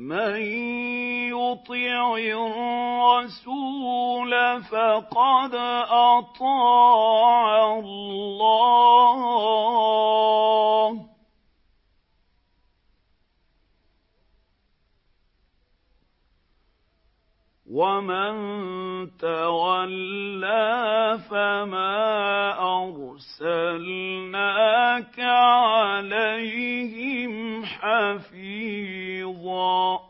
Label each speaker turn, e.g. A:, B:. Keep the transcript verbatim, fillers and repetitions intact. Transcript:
A: مَن يُطِعِ الرَّسُولَ فَقَدْ أَطَاعَ اللَّهَ ۖ وَمَن تَوَلَّىٰ فَمَا أَرْسَلْنَاكَ عَلَيْهِمْ حَفِيظًا.